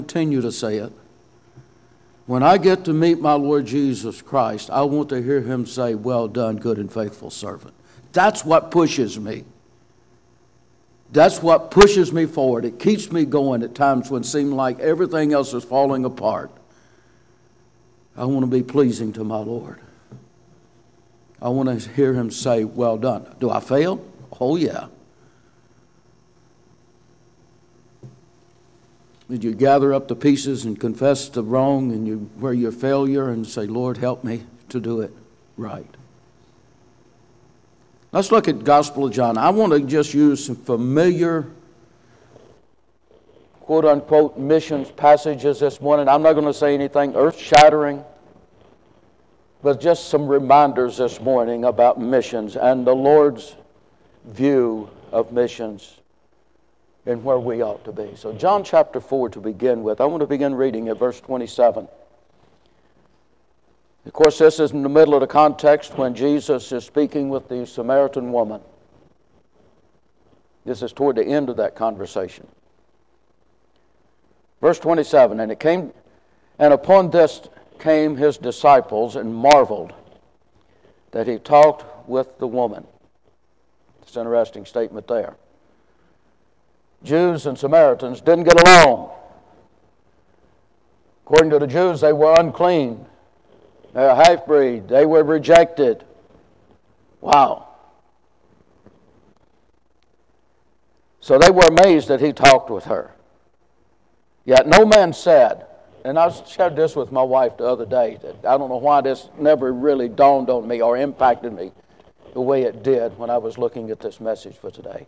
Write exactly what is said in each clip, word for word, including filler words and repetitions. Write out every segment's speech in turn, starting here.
continue to say it. When I get to meet my Lord Jesus Christ, I want to hear him say, "Well done, good and faithful servant." That's what pushes me. That's what pushes me forward. It keeps me going at times when it seems like everything else is falling apart. I want to be pleasing to my Lord. I want to hear him say, "Well done." Do I fail? Oh, yeah. Did you gather up the pieces and confess the wrong and you where your failure and say, "Lord, help me to do it right"? Let's look at Gospel of John. I want to just use some familiar, quote-unquote, missions passages this morning. I'm not going to say anything earth-shattering, but just some reminders this morning about missions and the Lord's view of missions and where we ought to be. So John chapter four to begin with. I want to begin reading at verse twenty-seven. Of course, this is in the middle of the context when Jesus is speaking with the Samaritan woman. This is toward the end of that conversation. Verse twenty-seven, and it came, and upon this came his disciples and marveled that he talked with the woman. It's an interesting statement there. Jews and Samaritans didn't get along. According to the Jews, they were unclean. They're a half-breed. They were rejected. Wow. So they were amazed that he talked with her. Yet no man said, and I shared this with my wife the other day, that I don't know why this never really dawned on me or impacted me the way it did when I was looking at this message for today.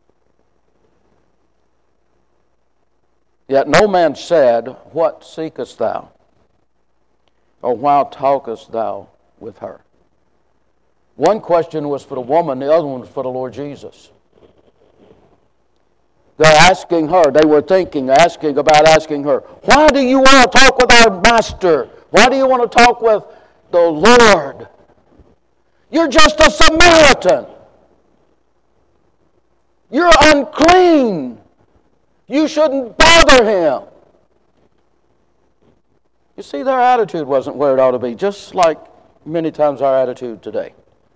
Yet no man said, "What seekest thou?" or "Why talkest thou with her?" One question was for the woman, the other one was for the Lord Jesus. They're asking her, they were thinking, asking about asking her, "Why do you want to talk with our master? Why do you want to talk with the Lord? You're just a Samaritan. You're unclean. You shouldn't bother him." You see, their attitude wasn't where it ought to be, just like many times our attitude today.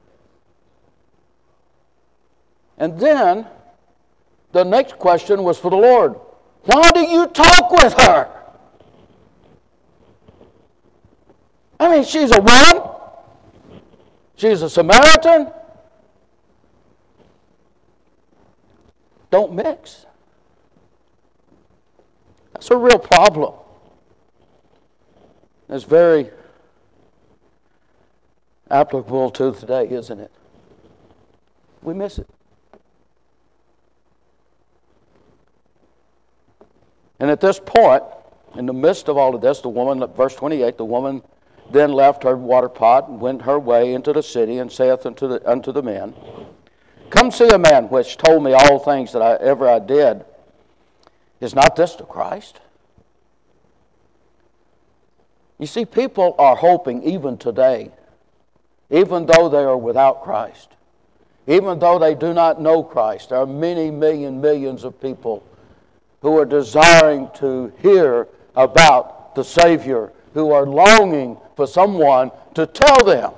And then, the next question was for the Lord. "Why do you talk with her?" I mean, she's a woman. She's a Samaritan. Don't mix. That's a real problem. It's very applicable to today, isn't it? We miss it. And at this point, in the midst of all of this, the woman, verse twenty-eight, the woman then left her water pot and went her way into the city and saith unto the, unto the men, "Come see a man which told me all things that I ever I did. Is not this the Christ?" You see, people are hoping even today, even though they are without Christ, even though they do not know Christ, there are many million millions of people who are desiring to hear about the Savior, who are longing for someone to tell them.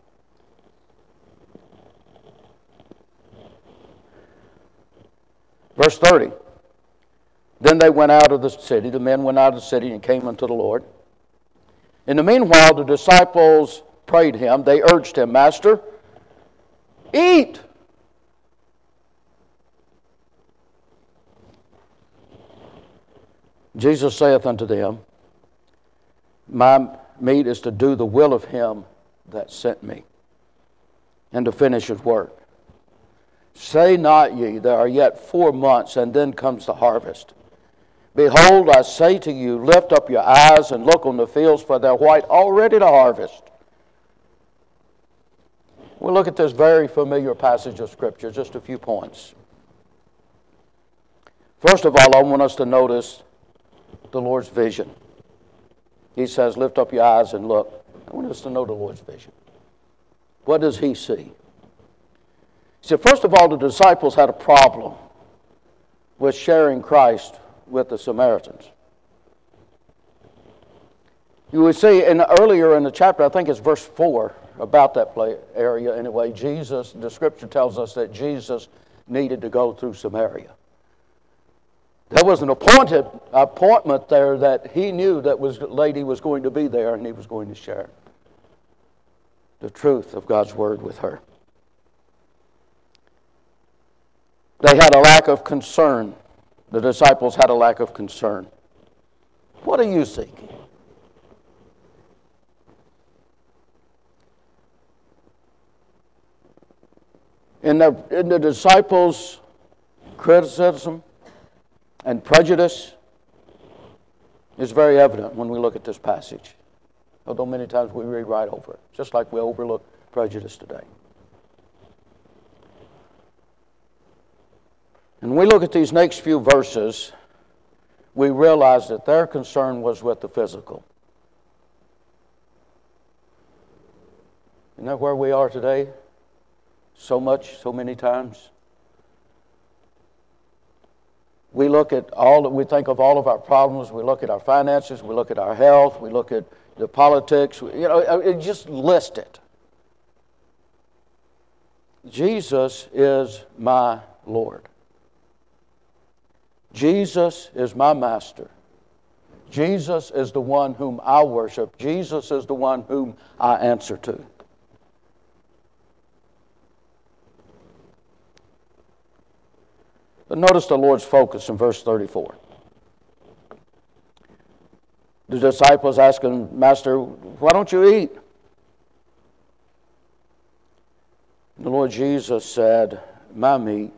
Verse thirty, then they went out of the city, the men went out of the city and came unto the Lord. In the meanwhile, the disciples prayed him, they urged him, "Master, eat." Jesus saith unto them, "My meat is to do the will of him that sent me, and to finish his work. Say not ye, there are yet four months, and then comes the harvest. Behold, I say to you, lift up your eyes and look on the fields, for they're white already to harvest." We'll look at this very familiar passage of Scripture, just a few points. First of all, I want us to notice the Lord's vision. He says, lift up your eyes and look. I want us to know the Lord's vision. What does he see? See, first of all, the disciples had a problem with sharing Christ with the Samaritans. You would see in earlier in the chapter, I think it's verse four, about that play area anyway, Jesus, the scripture tells us that Jesus needed to go through Samaria. There was an appointed appointment there that he knew that was lady was going to be there, and he was going to share the truth of God's word with her. They had a lack of concern. The disciples had a lack of concern. What are you seeking? In the, in the disciples' criticism and prejudice is very evident when we look at this passage. Although many times we read right over it, just like we overlook prejudice today. And when we look at these next few verses, we realize that their concern was with the physical. Isn't that where we are today? So much, so many times. We look at all, we think of all of our problems, we look at our finances, we look at our health, we look at the politics, you know, it just list it. Jesus is my Lord. Jesus is my master. Jesus is the one whom I worship. Jesus is the one whom I answer to. But notice the Lord's focus in verse thirty-four. The disciples ask him, Master, why don't you eat? The Lord Jesus said, my meat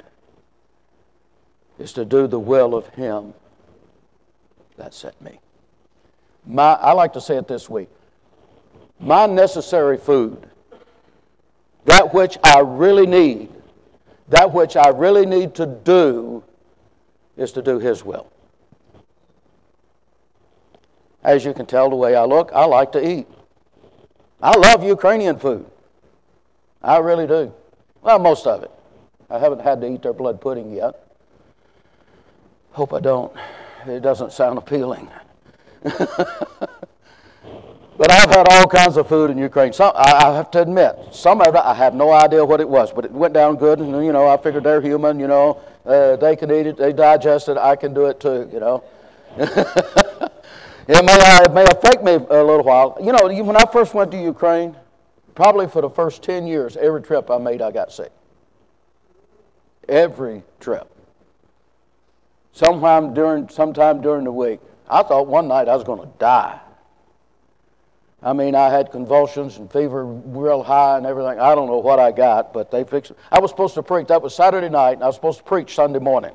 is to do the will of him that sent me. My, I like to say it this way. My necessary food, that which I really need, that which I really need to do, is to do his will. As you can tell the way I look, I like to eat. I love Ukrainian food. I really do. Well, most of it. I haven't had to eat their blood pudding yet. Hope I don't. It doesn't sound appealing. But I've had all kinds of food in Ukraine. Some, I have to admit, some of it I have no idea what it was, but it went down good, and you know, I figured they're human, you know, uh, they can eat it, they digest it, I can do it too, you know. It may, uh, it may affect me a little while. You know, when I first went to Ukraine, probably for the first ten years, every trip I made, I got sick. Every trip. Sometime during, sometime during the week. I thought one night I was going to die. I mean, I had convulsions and fever real high and everything. I don't know what I got, but they fixed it. I was supposed to preach. That was Saturday night, and I was supposed to preach Sunday morning.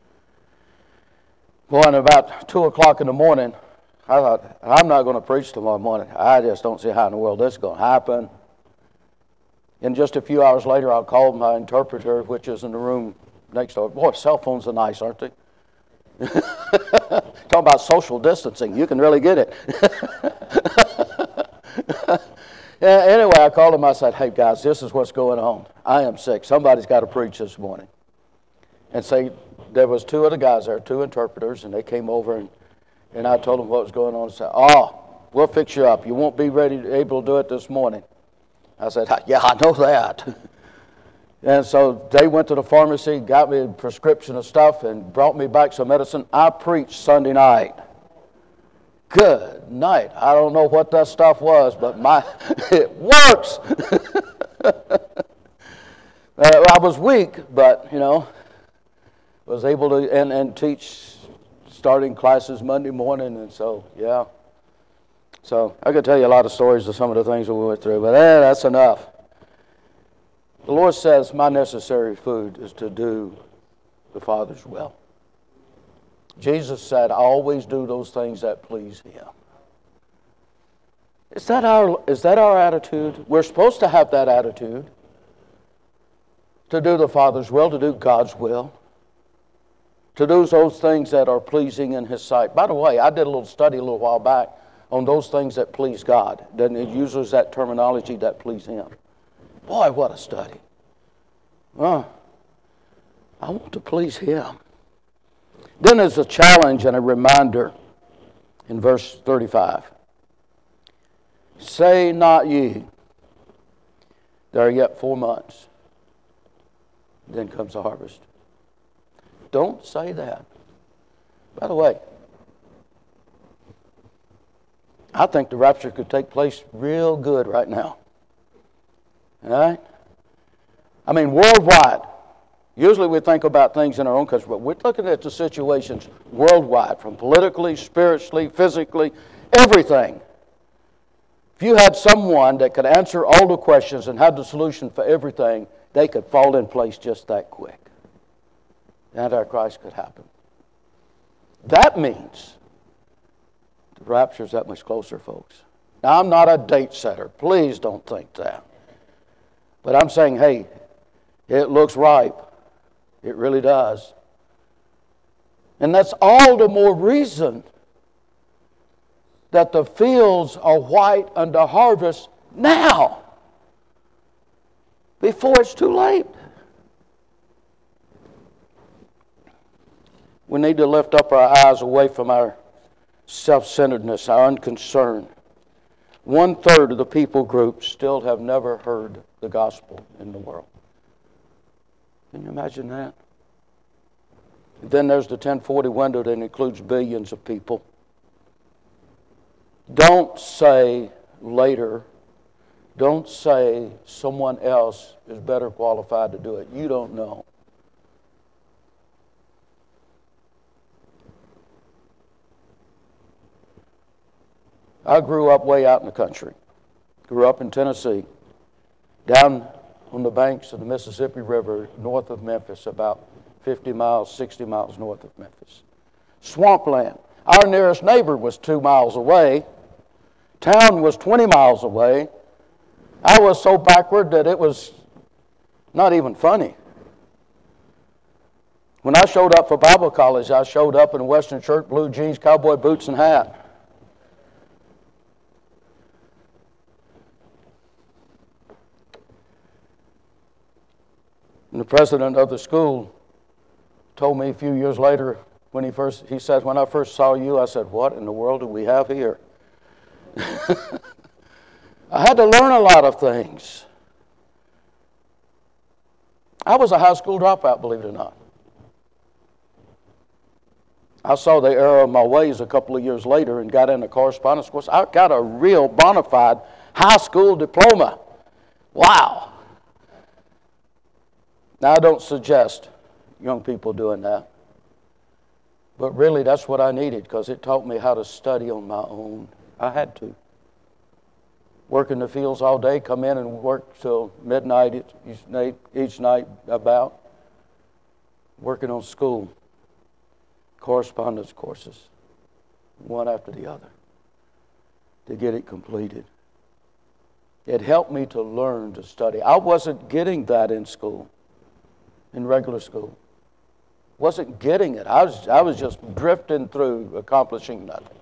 Well, and about two o'clock in the morning, I thought, I'm not going to preach tomorrow morning. I just don't see how in the world this is going to happen. And just a few hours later, I called my interpreter, which is in the room next door. Boy, cell phones are nice, aren't they? Talk about social distancing. You can really get it. Yeah, anyway, I called him. I said, hey, guys, this is what's going on. I am sick. Somebody's got to preach this morning. And say, there was two of the guys there, two interpreters, and they came over, and, and I told them what was going on. And said, oh, we'll fix you up. You won't be ready, able to do it this morning. I said, yeah, I know that. And so they went to the pharmacy, got me a prescription of stuff, and brought me back some medicine. I preached Sunday night. Good night. I don't know what that stuff was, but my it works. uh, I was weak, but, you know, was able to and, and teach starting classes Monday morning, and so, yeah. So I could tell you a lot of stories of some of the things that we went through, but eh, that's enough. The Lord says, my necessary food is to do the Father's will. Jesus said, I always do those things that please him. Is that our, is that our attitude? We're supposed to have that attitude. To do the Father's will, to do God's will. To do those things that are pleasing in his sight. By the way, I did a little study a little while back on those things that please God. Then it uses that terminology that please him. Boy, what a study. Well, I want to please him. Then there's a challenge and a reminder in verse thirty-five. Say not ye, there are yet four months, then comes the harvest. Don't say that. By the way, I think the rapture could take place real good right now. All right? I mean, worldwide. Usually we think about things in our own country, but we're looking at the situations worldwide, from politically, spiritually, physically, everything. If you had someone that could answer all the questions and had the solution for everything, they could fall in place just that quick. The Antichrist could happen. That means the rapture is that much closer, folks. Now, I'm not a date setter. Please don't think that. But I'm saying, hey, it looks ripe. It really does. And that's all the more reason that the fields are white unto harvest now, before it's too late. We need to lift up our eyes away from our self-centeredness, our unconcern. One third of the people group still have never heard the gospel in the world. Can you imagine that? And then there's the ten forty window that includes billions of people. Don't say later. Don't say someone else is better qualified to do it. You don't know. I grew up way out in the country. Grew up in Tennessee, down on the banks of the Mississippi River, north of Memphis, about fifty miles, sixty miles north of Memphis. Swampland. Our nearest neighbor was two miles away. Town was twenty miles away. I was so backward that it was not even funny. When I showed up for Bible college, I showed up in a Western shirt, blue jeans, cowboy boots, and hat. And the president of the school told me a few years later, when he first, he said, when I first saw you, I said, what in the world do we have here? I had to learn a lot of things. I was a high school dropout, believe it or not. I saw the error of my ways a couple of years later and got into correspondence course. I got a real bona fide high school diploma. Wow. Now, I don't suggest young people doing that. But really, that's what I needed, because it taught me how to study on my own. I had to. Work in the fields all day, come in and work till midnight each night, each night about. Working on school, correspondence courses, one after the other, to get it completed. It helped me to learn to study. I wasn't getting that in school. In regular school. Wasn't getting it. I was, I was just drifting through, accomplishing nothing.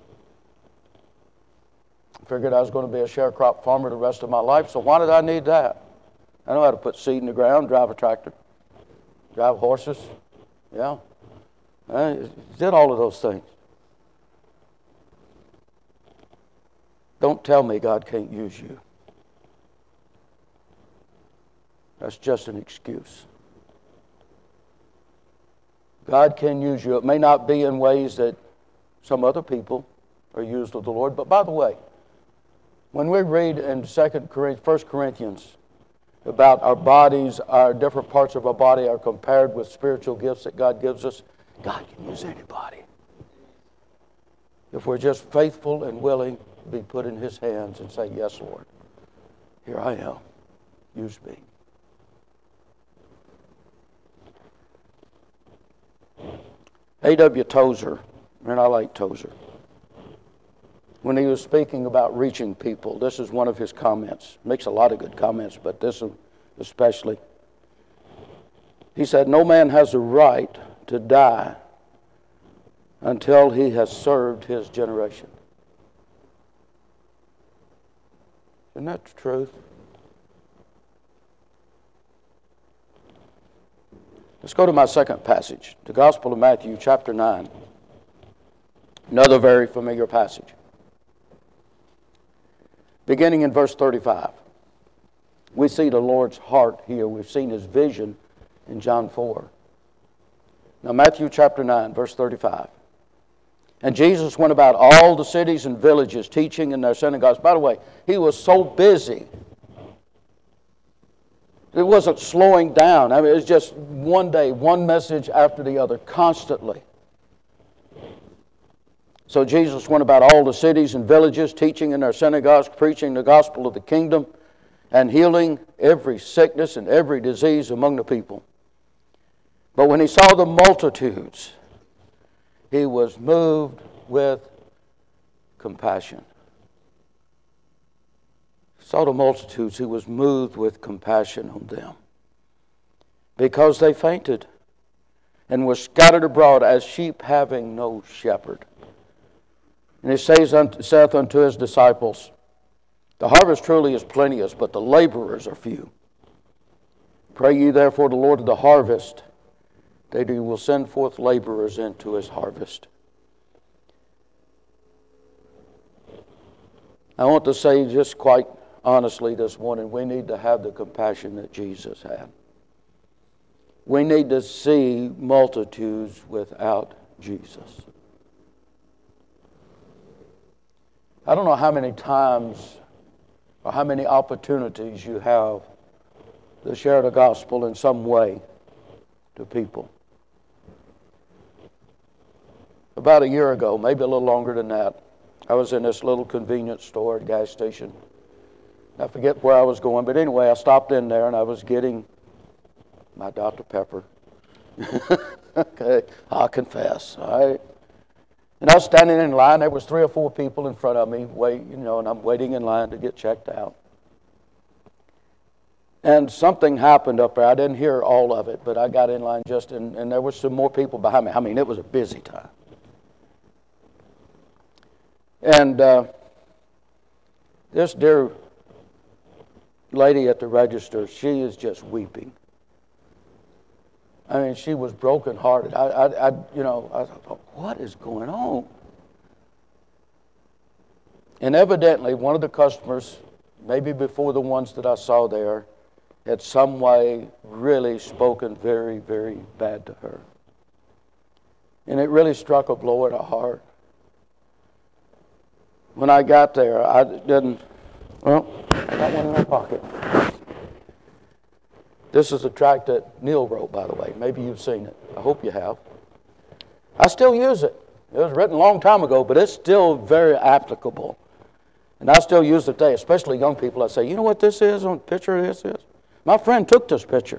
Figured I was going to be a sharecrop farmer the rest of my life, so why did I need that? I know how to put seed in the ground, drive a tractor, drive horses. Yeah. I did all of those things. Don't tell me God can't use you. That's just an excuse. God can use you. It may not be in ways that some other people are used of the Lord. But by the way, when we read in Second Corinthians, First Corinthians about our bodies, our different parts of our body are compared with spiritual gifts that God gives us, God can use anybody. If we're just faithful and willing to be put in His hands and say, yes, Lord, here I am. Use me. A W Tozer, and I like Tozer, when he was speaking about reaching people, this is one of his comments. Makes a lot of good comments, but this one especially. He said, no man has a right to die until he has served his generation. Isn't that the truth? Let's go to my second passage, the Gospel of Matthew, chapter nine. Another very familiar passage. Beginning in verse thirty-five. We see the Lord's heart here. We've seen His vision in John four. Now Matthew chapter nine, verse thirty-five. And Jesus went about all the cities and villages, teaching in their synagogues. By the way, He was so busy. It wasn't slowing down. I mean, it was just one day, one message after the other, constantly. So Jesus went about all the cities and villages, teaching in their synagogues, preaching the gospel of the kingdom, and healing every sickness and every disease among the people. But when He saw the multitudes, He was moved with compassion. He saw the multitudes, He was moved with compassion on them, because they fainted and were scattered abroad as sheep having no shepherd. And He says unto, saith unto His disciples, the harvest truly is plenteous, but the laborers are few. Pray ye therefore the Lord of the harvest, that He will send forth laborers into His harvest. I want to say just quite honestly this morning, we need to have the compassion that Jesus had. We need to see multitudes without Jesus. I don't know how many times or how many opportunities you have to share the gospel in some way to people. About a year ago, maybe a little longer than that, I was in this little convenience store, gas station. I forget where I was going, but anyway, I stopped in there and I was getting my Doctor Pepper. Okay, I'll confess, all right? And I was standing in line. There was three or four people in front of me, wait, you know, and I'm waiting in line to get checked out. And something happened up there. I didn't hear all of it, but I got in line just, in, and there were some more people behind me. I mean, it was a busy time. And uh, this dear lady at the register, she is just weeping. I mean, she was brokenhearted. I, I, I, you know, I thought, what is going on? And evidently, one of the customers, maybe before the ones that I saw there, had some way really spoken very, very bad to her. And it really struck a blow at her heart. When I got there, I didn't, well, I got one in my pocket. This is a tract that Neil wrote, by the way. Maybe you've seen it. I hope you have. I still use it. It was written a long time ago, but it's still very applicable. And I still use it today, especially young people. I say, you know what this is on the picture this is? My friend took this picture.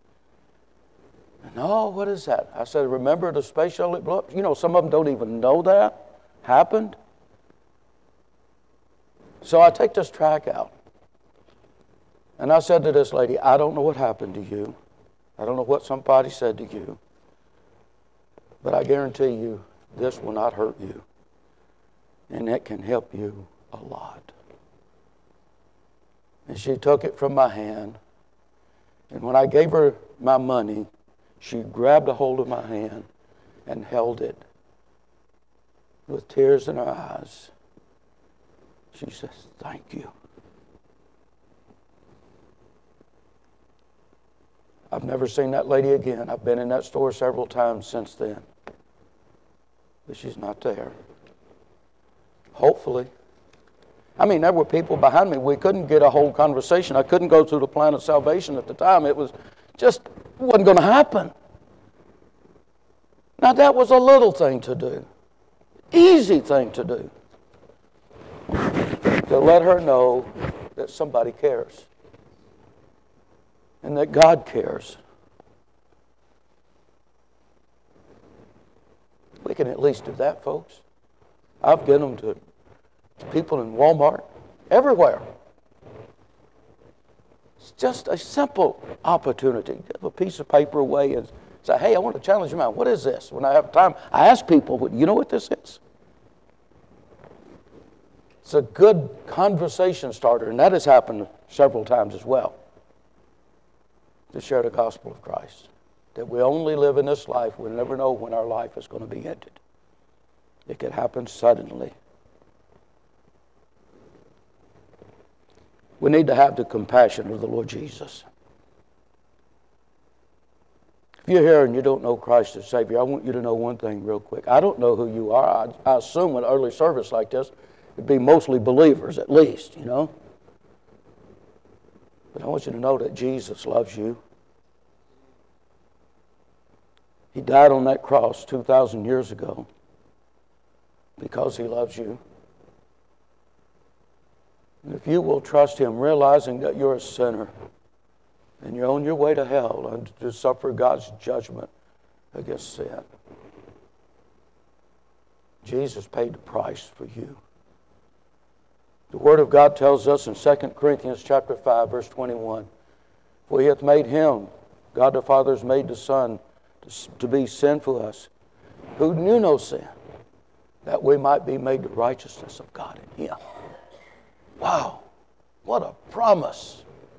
No, what is that? I said, remember the space shuttle that blew up? You know, some of them don't even know that happened. So I take this tract out. And I said to this lady, I don't know what happened to you. I don't know what somebody said to you. But I guarantee you, this will not hurt you. And it can help you a lot. And she took it from my hand. And when I gave her my money, she grabbed a hold of my hand and held it with tears in her eyes. She says, thank you. I've never seen that lady again. I've been in that store several times since then. But she's not there. Hopefully. I mean, there were people behind me. We couldn't get a whole conversation. I couldn't go through the plan of salvation at the time. It was just wasn't going to happen. Now, that was a little thing to do. Easy thing to do. To let her know that somebody cares. And that God cares. We can at least do that, folks. I've given them to people in Walmart, everywhere. It's just a simple opportunity. Give a piece of paper away and say, hey, I want to challenge your mind. What is this? When I have time, I ask people, you know what this is? It's a good conversation starter, and that has happened several times as well. To share the gospel of Christ. That we only live in this life. We'll never know when our life is going to be ended. It could happen suddenly. We need to have the compassion of the Lord Jesus. If you're here and you don't know Christ as Savior, I want you to know one thing real quick. I don't know who you are. I, I assume an early service like this, it'd be mostly believers at least, you know. But I want you to know that Jesus loves you. He died on that cross two thousand years ago because He loves you. And if you will trust Him, realizing that you're a sinner and you're on your way to hell and to suffer God's judgment against sin, Jesus paid the price for you. The Word of God tells us in Second Corinthians chapter five, verse twenty-one, for He hath made Him, God the Father has made the Son, to be sin for us, who knew no sin, that we might be made the righteousness of God in Him. Wow, what a promise.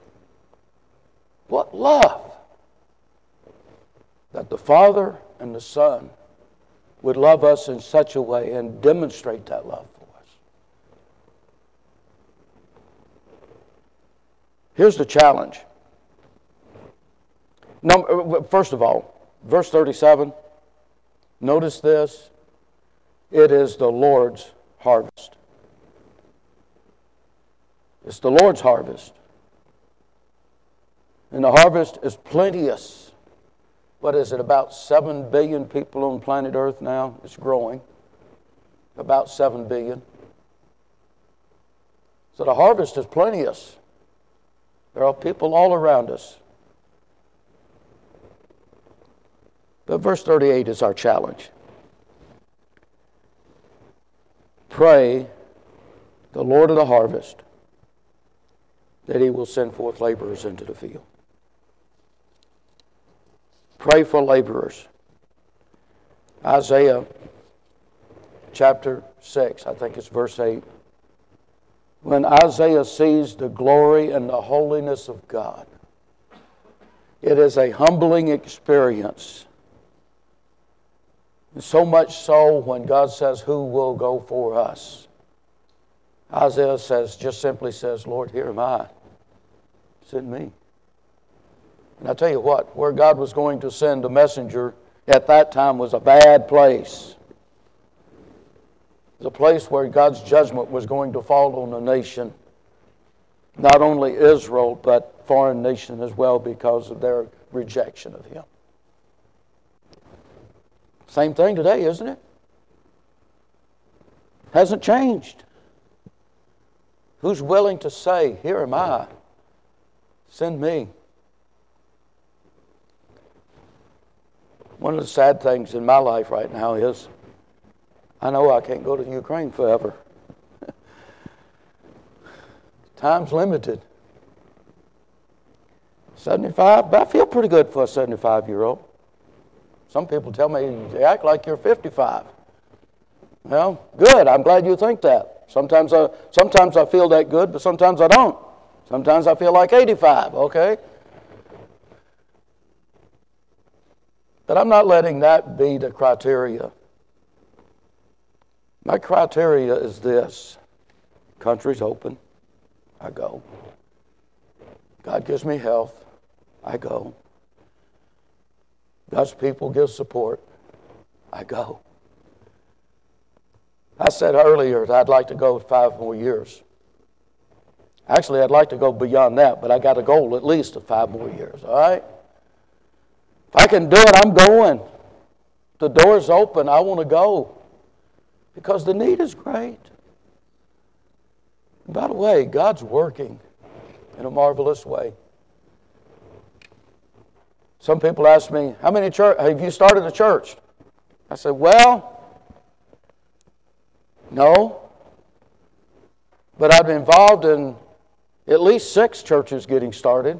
What love. That the Father and the Son would love us in such a way and demonstrate that love for us. Here's the challenge. Number, first of all, verse thirty-seven, notice this. It is the Lord's harvest. It's the Lord's harvest. And the harvest is plenteous. What is it, about seven billion people on planet Earth now? It's growing. About seven billion. So the harvest is plenteous. There are people all around us. But verse thirty-eight is our challenge. Pray the Lord of the harvest that He will send forth laborers into the field. Pray for laborers. Isaiah chapter six, I think it's verse eight. When Isaiah sees the glory and the holiness of God, it is a humbling experience. And so much so when God says, who will go for us? Isaiah says, just simply says, Lord, here am I. Send me. And I tell you what, where God was going to send a messenger at that time was a bad place. It was a place where God's judgment was going to fall on a nation. Not only Israel, but foreign nations as well because of their rejection of Him. Same thing today, isn't it? Hasn't changed. Who's willing to say, here am I, send me? One of the sad things in my life right now is I know I can't go to Ukraine forever. Time's limited. seventy-five, but I feel pretty good for a seventy-five-year-old. Some people tell me, you act like you're fifty-five. Well, good. I'm glad you think that. Sometimes I, sometimes I feel that good, but sometimes I don't. Sometimes I feel like eighty-five, okay? But I'm not letting that be the criteria. My criteria is this. Country's open. I go. God gives me health. I go. God's people give support. I go. I said earlier that I'd like to go five more years. Actually, I'd like to go beyond that, but I got a goal at least of five more years, all right? If I can do it, I'm going. The door's open. I want to go because the need is great. And by the way, God's working in a marvelous way. Some people ask me, how many church, have you started a church? I said, well, no. But I've been involved in at least six churches getting started.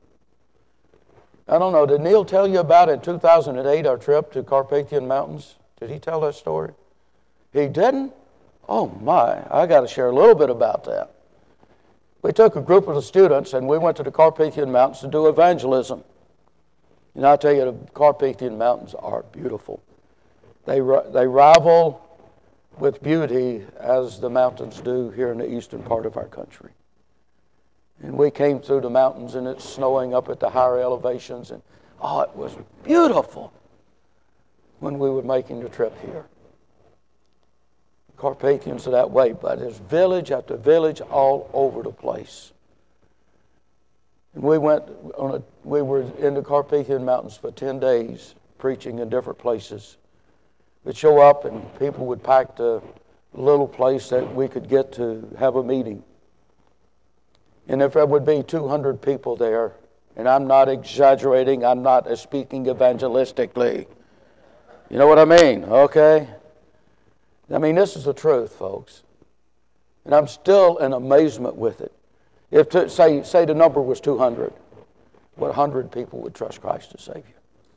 I don't know, did Neil tell you about in two thousand eight our trip to Carpathian Mountains? Did he tell that story? He didn't? Oh my, I got to share a little bit about that. We took a group of the students and we went to the Carpathian Mountains to do evangelism. And I tell you, the Carpathian Mountains are beautiful. They, they rival with beauty as the mountains do here in the eastern part of our country. And we came through the mountains, and it's snowing up at the higher elevations. And, oh, it was beautiful when we were making the trip here. Carpathians are that way, but there's village after village all over the place. And we went on a, we were in the Carpathian Mountains for ten days, preaching in different places. We'd show up, and people would pack the little place that we could get to have a meeting. And if there would be two hundred people there, and I'm not exaggerating, I'm not speaking evangelistically. You know what I mean, okay? I mean, this is the truth, folks. And I'm still in amazement with it. If, to, say, say the number was two hundred, what one hundred people would trust Christ as Savior?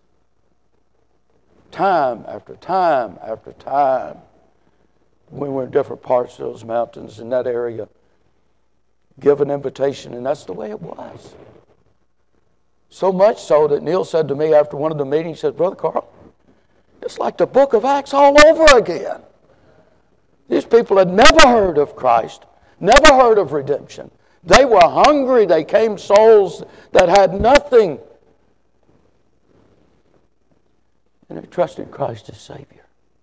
Time after time after time, when we're in different parts of those mountains in that area, give an invitation, and that's the way it was. So much so that Neil said to me after one of the meetings, he said, Brother Carl, it's like the book of Acts all over again. These people had never heard of Christ, never heard of redemption. They were hungry. They came souls that had nothing. And they trusted Christ as Savior.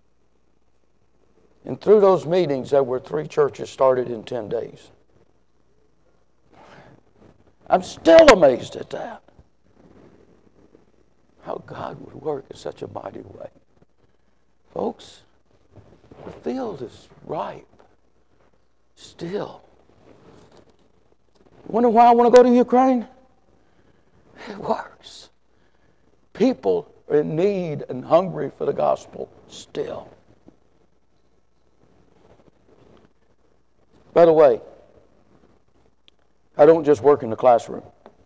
And through those meetings, there were three churches started in ten days. I'm still amazed at that. How God would work in such a mighty way. Folks, the field is ripe. Still. Wonder why I want to go to Ukraine? It works. People are in need and hungry for the gospel still. By the way, I don't just work in the classroom.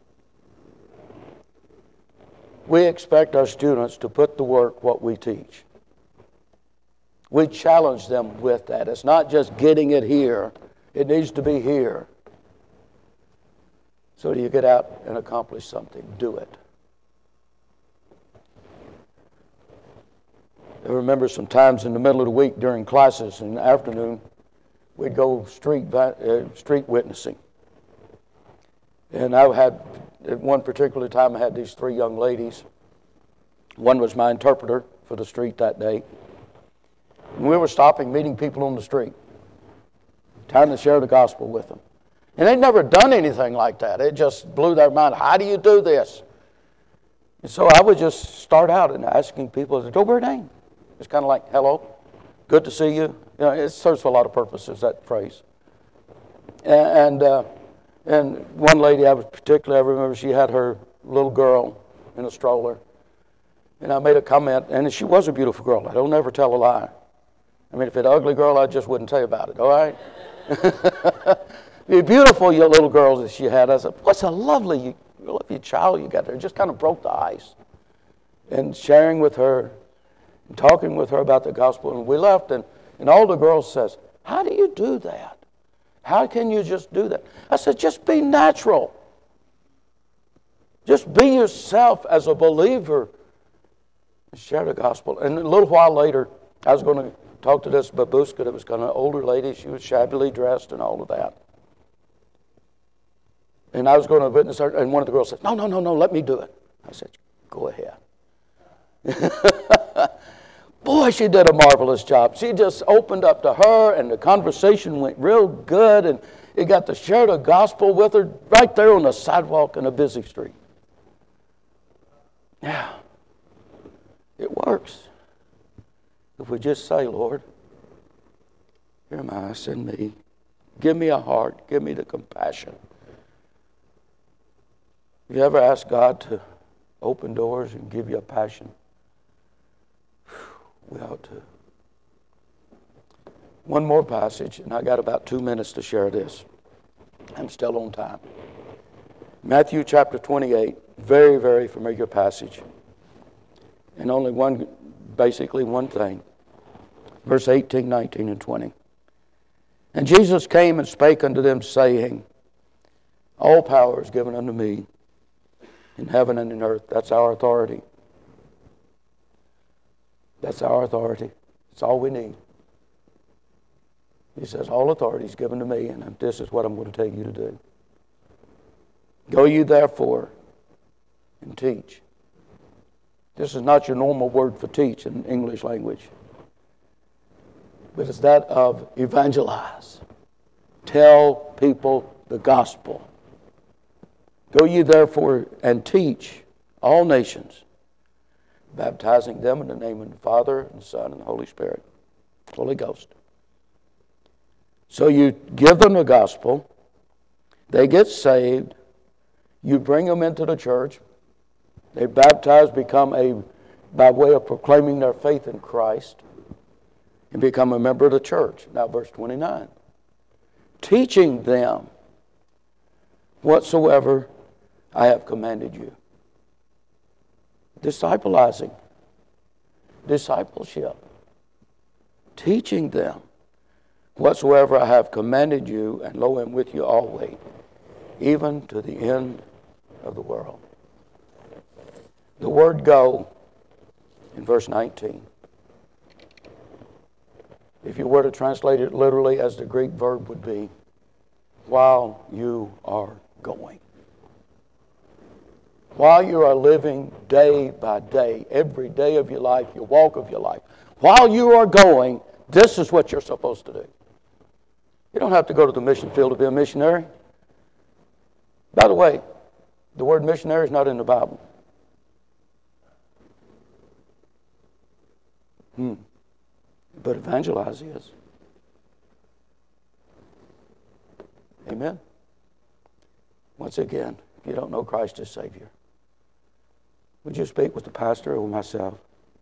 We expect our students to put to work what we teach. We challenge them with that. It's not just getting it here. It needs to be here. So do you get out and accomplish something? Do it. I remember some times in the middle of the week during classes in the afternoon, we'd go street uh, street witnessing. And I had, at one particular time, I had these three young ladies. One was my interpreter for the street that day. And we were stopping, meeting people on the street, trying to share the gospel with them. And they'd never done anything like that. It just blew their mind. How do you do this? And so I would just start out and asking people, "Go by name." It's kind of like, "Hello, good to see you." You know, it serves for a lot of purposes, that phrase. And uh, and one lady I was particularly, I remember she had her little girl in a stroller. And I made a comment, and she was a beautiful girl. I don't ever tell a lie. I mean, if it's an ugly girl, I just wouldn't tell you about it, all right? The beautiful little girl that she had, I said, what's a lovely, lovely child you got there. It just kind of broke the ice. And sharing with her, and talking with her about the gospel, and we left, and, and all the girls says, how do you do that? How can you just do that? I said, just be natural. Just be yourself as a believer. And share the gospel. And a little while later, I was going to talk to this babushka that was kind of an older lady. She was shabbily dressed and all of that. And I was going to witness her, and one of the girls said, no, no, no, no, let me do it. I said, go ahead. Boy, she did a marvelous job. She just opened up to her, and the conversation went real good, and it got to share the gospel with her right there on the sidewalk in a busy street. Yeah, it works. If we just say, Lord, here am I, send me. Give me a heart. Give me the compassion. Have you ever asked God to open doors and give you a passion? We ought to. One more passage, and I got about two minutes to share this. I'm still on time. Matthew chapter twenty-eight, very, very familiar passage. And only one, basically one thing. Verse eighteen, nineteen, and twenty. And Jesus came and spake unto them, saying, all power is given unto me in heaven and in earth. That's our authority. That's our authority. That's all we need. He says, all authority is given to me, and this is what I'm going to tell you to do. Go you therefore and teach. This is not your normal word for teach in English language, but it's that of evangelize. Tell people the gospel. Go ye therefore and teach all nations, baptizing them in the name of the Father and the Son and the Holy Spirit, Holy Ghost. So you give them the gospel, they get saved, you bring them into the church, they baptize, become a, by way of proclaiming their faith in Christ, and become a member of the church. Now verse twenty-nine. Teaching them whatsoever I have commanded you. Disciplizing. Discipleship. Teaching them whatsoever I have commanded you, and lo, I am with you always, even to the end of the world. The word go in verse nineteen. If you were to translate it literally as the Greek verb would be, while you are going. While you are living day by day, every day of your life, your walk of your life, while you are going, this is what you're supposed to do. You don't have to go to the mission field to be a missionary. By the way, the word missionary is not in the Bible. Hmm. But evangelize is. Amen. Once again, if you don't know Christ as Savior, would you speak with the pastor or myself?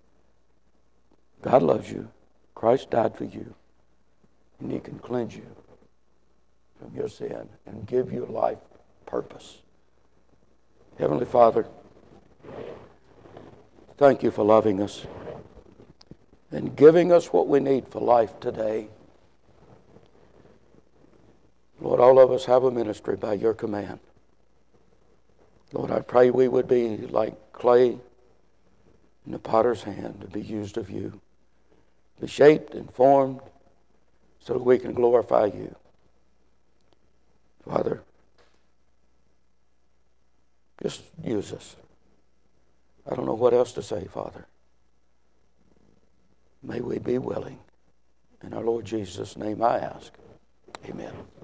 God loves you. Christ died for you. And He can cleanse you from your sin and give you life purpose. Heavenly Father, thank you for loving us and giving us what we need for life today. Lord, all of us have a ministry by your command. Lord, I pray we would be like clay in the potter's hand to be used of you, be shaped and formed so that we can glorify you. Father, just use us. I don't know what else to say, Father. May we be willing. In our Lord Jesus' name I ask. Amen.